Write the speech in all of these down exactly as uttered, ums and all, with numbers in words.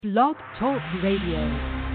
Blog Talk Radio.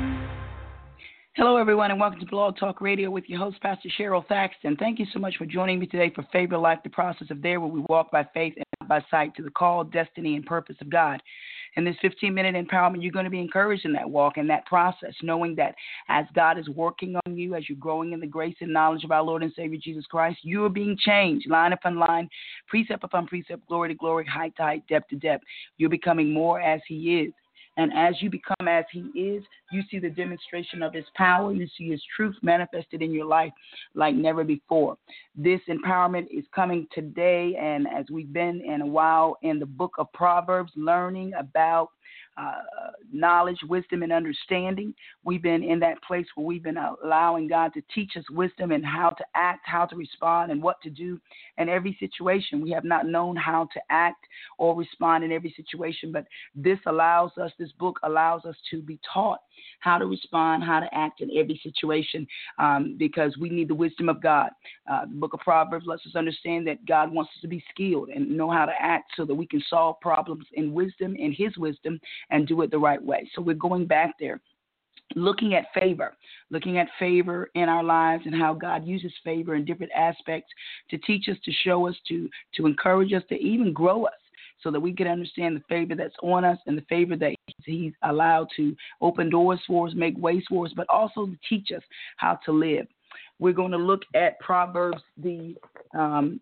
Hello, everyone, and welcome to Blog Talk Radio with your host, Pastor Cheryl Thaxton. Thank you so much for joining me today for Favor Life, the process of there where we walk by faith and not by sight to the call, destiny, and purpose of God. In this fifteen-minute empowerment, you're going to be encouraged in that walk and that process, knowing that as God is working on you, as you're growing in the grace and knowledge of our Lord and Savior Jesus Christ, you are being changed, line upon line, precept upon precept, glory to glory, height to height, depth to depth. You're becoming more as He is. And as you become as He is, you see the demonstration of His power. You see His truth manifested in your life like never before. This empowerment is coming today, and as we've been in a while in the book of Proverbs, learning about uh, knowledge, wisdom, and understanding. We've been in that place where we've been allowing God to teach us wisdom and how to act, how to respond, and what to do in every situation. We have not known how to act or respond in every situation, but this allows us, this book allows us to be taught how to respond, how to act in every situation, um, because we need the wisdom of God. Uh, the book of Proverbs lets us understand that God wants us to be skilled and know how to act so that we can solve problems in wisdom, in His wisdom, and do it the right way. So we're going back there, looking at favor, looking at favor in our lives and how God uses favor in different aspects to teach us, to show us, to, to encourage us, to even grow us, so that we can understand the favor that's on us and the favor that He's allowed to open doors for us, make ways for us, but also to teach us how to live. We're going to look at Proverbs, the um,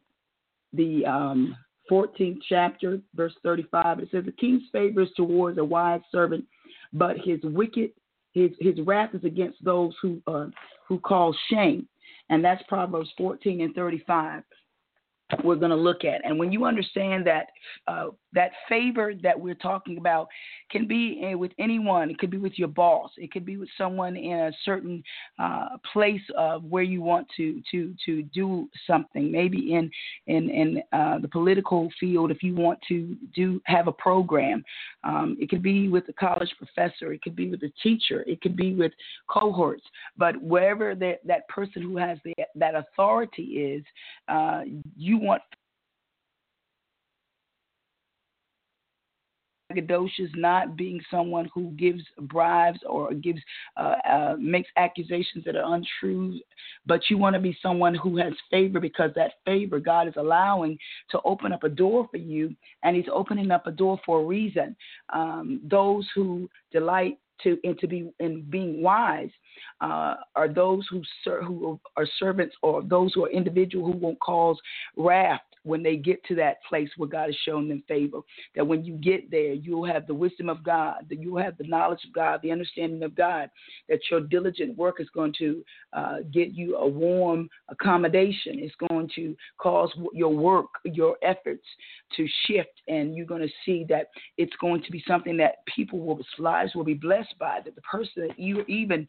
the um, fourteenth chapter, verse thirty-five. It says, "The king's favor is towards a wise servant, but his wicked, his his wrath is against those who uh, who cause shame." And that's Proverbs fourteen and thirty-five. We're going to look at. And when you understand that uh, that favor that we're talking about can be with anyone. It could be with your boss. It could be with someone in a certain uh, place of where you want to to to do something. Maybe in in in uh, the political field, if you want to do have a program. Um, it could be with a college professor. It could be with a teacher. It could be with cohorts. But wherever that that person who has the, that authority is, uh, you want Gadocious, not being someone who gives bribes or gives uh, uh, makes accusations that are untrue, but you want to be someone who has favor, because that favor God is allowing to open up a door for you, and He's opening up a door for a reason. Um, those who delight to and to be in being wise uh, are those who ser- who are servants, or those who are individual who won't cause wrath when they get to that place where God has shown them favor. That when you get there, you'll have the wisdom of God, that you'll have the knowledge of God, the understanding of God, that your diligent work is going to uh, get you a warm accommodation. It's going to cause your work, your efforts to shift, and you're going to see that it's going to be something that people will, lives will be blessed by, that the person that you even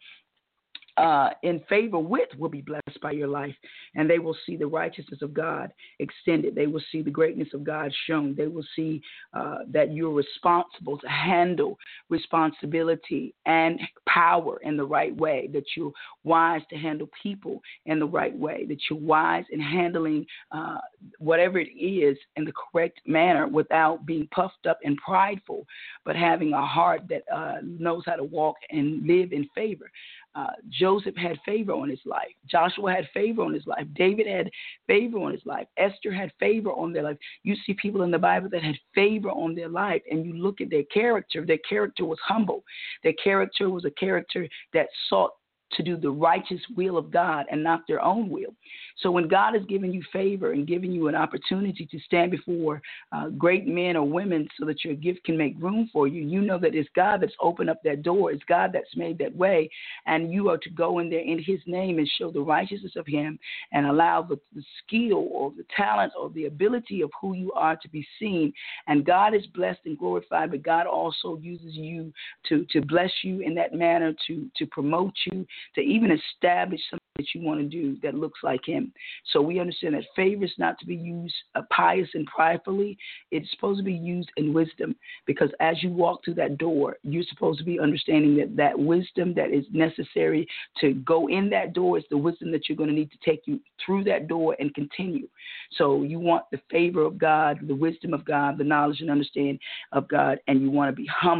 Uh, in favor with will be blessed by your life, and they will see the righteousness of God extended. They will see the greatness of God shown. They will see uh, that you're responsible to handle responsibility and power in the right way, that you're wise to handle people in the right way, that you're wise in handling uh, whatever it is in the correct manner without being puffed up and prideful, but having a heart that uh, knows how to walk and live in favor. Uh, Joseph had favor on his life. Joshua had favor on his life. David had favor on his life. Esther had favor on their life. You see people in the Bible that had favor on their life, and you look at their character. Their character was humble. Their character was a character that sought to do the righteous will of God and not their own will. So when God has given you favor and given you an opportunity to stand before uh, great men or women so that your gift can make room for you, you know that it's God that's opened up that door. It's God that's made that way, and you are to go in there in His name and show the righteousness of Him and allow the, the skill or the talent or the ability of who you are to be seen. And God is blessed and glorified, but God also uses you to, to bless you in that manner, to, to promote you, to even establish something that you want to do that looks like Him. So we understand that favor is not to be used uh, pious and pridefully. It's supposed to be used in wisdom, because as you walk through that door, you're supposed to be understanding that that wisdom that is necessary to go in that door is the wisdom that you're going to need to take you through that door and continue. So you want the favor of God, the wisdom of God, the knowledge and understanding of God, and you want to be humble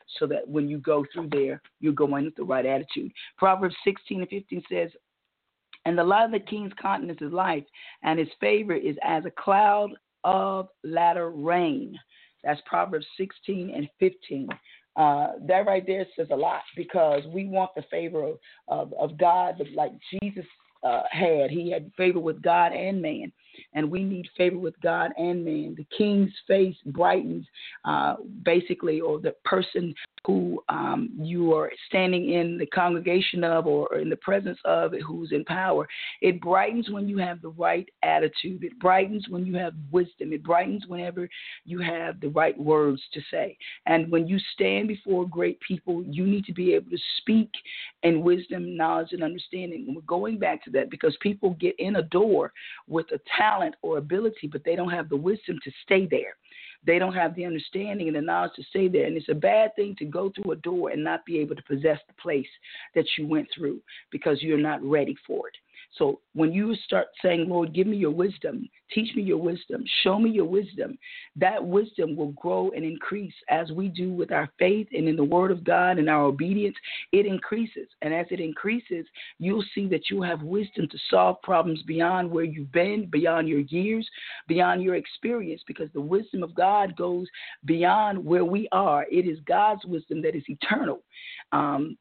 so that when you go through there, you're going with the right attitude. Proverbs sixteen and fifteen says, and the light of the king's countenance is life, and his favor is as a cloud of latter rain. That's Proverbs sixteen and fifteen. Uh, that right there says a lot, because we want the favor of, of, of God, but like Jesus uh, had. He had favor with God and man, and we need favor with God and man. The king's face brightens, uh, basically, or the person who um, you are standing in the congregation of or in the presence of, who's in power. It brightens when you have the right attitude. It brightens when you have wisdom. It brightens whenever you have the right words to say. And when you stand before great people, you need to be able to speak in wisdom, knowledge, and understanding. And we're going back to that because people get in a door with a talent or ability, but they don't have the wisdom to stay there. They don't have the understanding and the knowledge to stay there. And it's a bad thing to go through a door and not be able to possess the place that you went through because you're not ready for it. So when you start saying, Lord, give me your wisdom, teach me your wisdom, show me your wisdom, that wisdom will grow and increase as we do with our faith and in the word of God and our obedience. It increases. And as it increases, you'll see that you have wisdom to solve problems beyond where you've been, beyond your years, beyond your experience, because the wisdom of God goes beyond where we are. It is God's wisdom that is eternal. Um,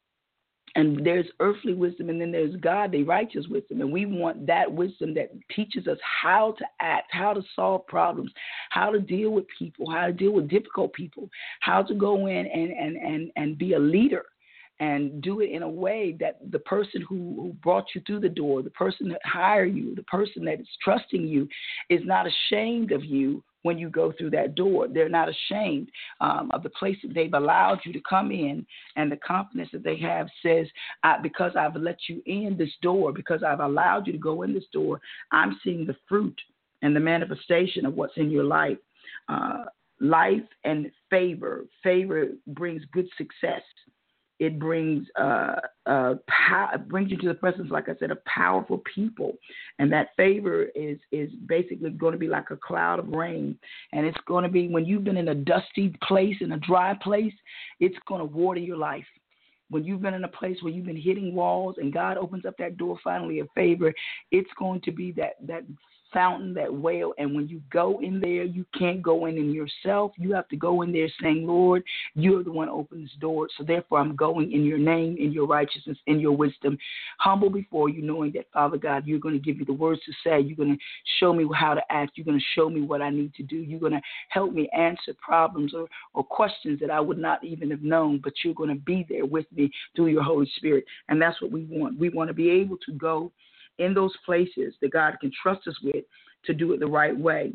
And there's earthly wisdom, and then there's godly, righteous wisdom. And we want that wisdom that teaches us how to act, how to solve problems, how to deal with people, how to deal with difficult people, how to go in and, and, and, and be a leader and do it in a way that the person who, who brought you through the door, the person that hired you, the person that is trusting you is not ashamed of you. When you go through that door, they're not ashamed um, of the place that they've allowed you to come in, and the confidence that they have says, I, because I've let you in this door, because I've allowed you to go in this door, I'm seeing the fruit and the manifestation of what's in your life. Uh, life and favor. Favor brings good success. It brings uh, uh, pow- it brings you to the presence, like I said, of powerful people. And that favor is is basically going to be like a cloud of rain. And it's going to be when you've been in a dusty place, in a dry place, it's going to water your life. When you've been in a place where you've been hitting walls and God opens up that door finally of favor, it's going to be that that fountain, that well. And when you go in there, you can't go in in yourself. You have to go in there saying, Lord, you're the one who opens this door. So therefore, I'm going in your name, in your righteousness, in your wisdom, humble before you, knowing that, Father God, you're going to give me the words to say. You're going to show me how to act. You're going to show me what I need to do. You're going to help me answer problems or, or questions that I would not even have known, but you're going to be there with me through your Holy Spirit. And that's what we want. We want to be able to go in those places that God can trust us with to do it the right way.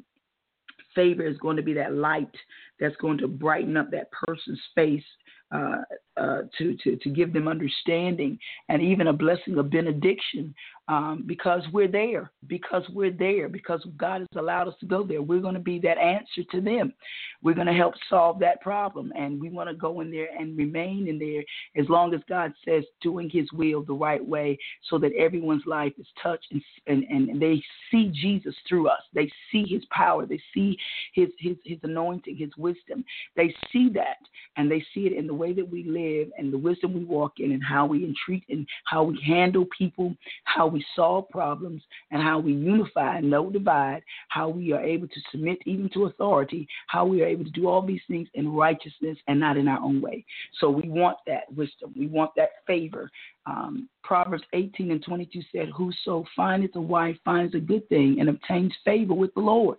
Favor is going to be that light that's going to brighten up that person's face, uh, uh, to, to, to give them understanding and even a blessing, a benediction, um, because we're there, because we're there, because God has allowed us to go there. We're going to be that answer to them. We're going to help solve that problem, and we want to go in there and remain in there as long as God says doing his will the right way, so that everyone's life is touched and, and, and they see Jesus through us. They see his power. They see his, his, his anointing, his wisdom. They see that, and they see it in the way that we live and the wisdom we walk in and how we entreat and how we handle people, how we solve problems, and how we unify and no divide, how we are able to submit even to authority, how we are able to do all these things in righteousness and not in our own way. So we want that wisdom. We want that favor. Um, Proverbs eighteen and twenty-two said, whoso findeth a wife finds a good thing and obtains favor with the Lord.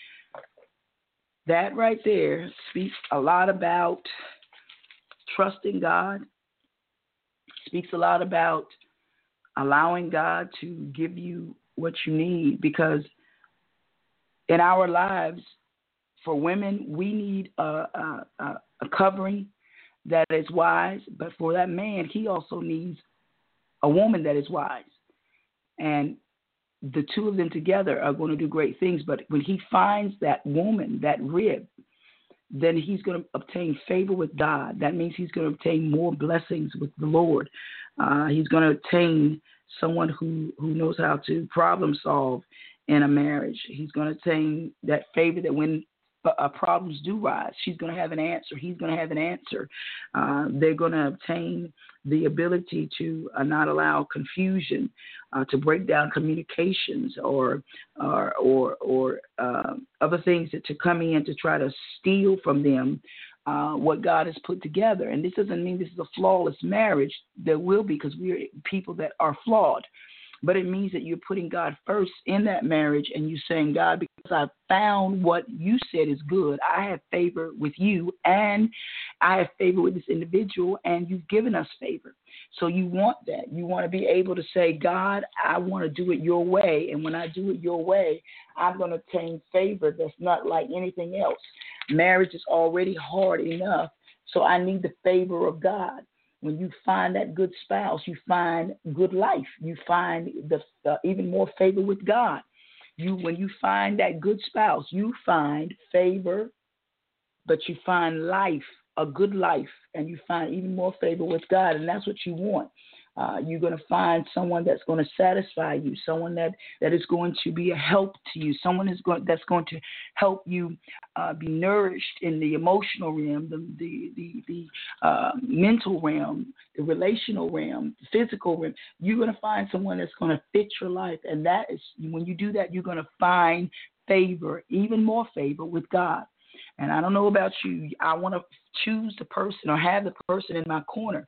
That right there speaks a lot about trusting God, speaks a lot about allowing God to give you what you need, because in our lives, for women, we need a, a, a covering that is wise, but for that man, he also needs a woman that is wise. And the two of them together are going to do great things, but when he finds that woman, that rib, then he's going to obtain favor with God. That means he's going to obtain more blessings with the Lord. Uh, he's going to obtain someone who, who knows how to problem solve in a marriage. He's going to obtain that favor that when uh, problems do rise, she's going to have an answer. He's going to have an answer. Uh, they're going to obtain the ability to uh, not allow confusion, uh, to break down communications or or or, or uh, other things that to come in to try to steal from them uh, what God has put together. And this doesn't mean this is a flawless marriage. There will be, because we're people that are flawed. But it means that you're putting God first in that marriage, and you're saying, God, because I found what you said is good, I have favor with you, and I have favor with this individual, and you've given us favor. So you want that. You want to be able to say, God, I want to do it your way, and when I do it your way, I'm going to obtain favor that's not like anything else. Marriage is already hard enough, so I need the favor of God. When you find that good spouse, you find good life. You find the uh, even more favor with God. You when you find that good spouse, you find favor, but you find life, a good life, and you find even more favor with God, and that's what you want. Uh, you're going to find someone that's going to satisfy you, someone that, that is going to be a help to you, someone is going, that's going to help you uh, be nourished in the emotional realm, the the the, the uh, mental realm, the relational realm, the physical realm. You're going to find someone that's going to fit your life, and that is when you do that, you're going to find favor, even more favor with God. And I don't know about you, I want to choose the person or have the person in my corner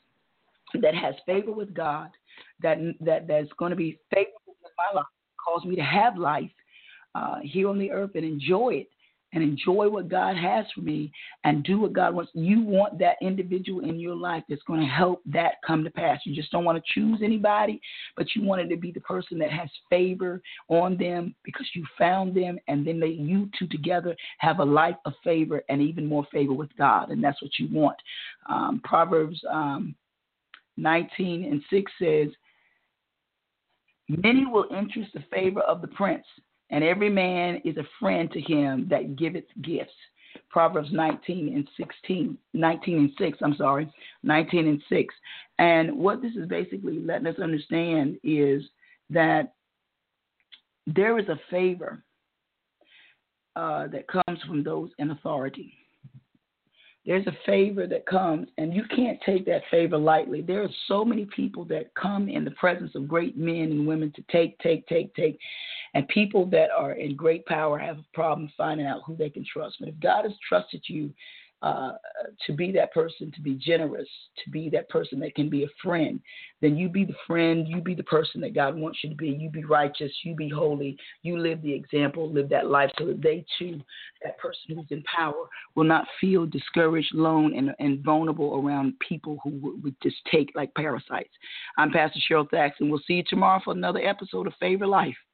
that has favor with God, that that that's going to be favorable with my life, cause me to have life uh, here on the earth and enjoy it and enjoy what God has for me and do what God wants. You want that individual in your life that's going to help that come to pass. You just don't want to choose anybody, but you want it to be the person that has favor on them because you found them, and then they, you two together have a life of favor and even more favor with God, and that's what you want. Um, Proverbs um, nineteen and six says, many will interest the favor of the prince, and every man is a friend to him that giveth gifts. Proverbs nineteen and sixteen, nineteen and six, I'm sorry, nineteen and six. And what this is basically letting us understand is that there is a favor uh, that comes from those in authority. There's a favor that comes, and you can't take that favor lightly. There are so many people that come in the presence of great men and women to take, take, take, take. And people that are in great power have a problem finding out who they can trust. But if God has trusted you uh, to be that person, to be generous, to be that person that can be a friend, then you be the friend, you be the person that God wants you to be. You be righteous, you be holy, you live the example, live that life so that they too, that person who's in power, will not feel discouraged, alone, and, and vulnerable around people who would, would just take like parasites. I'm Pastor Cheryl Thaxton. We'll see you tomorrow for another episode of Favor Life.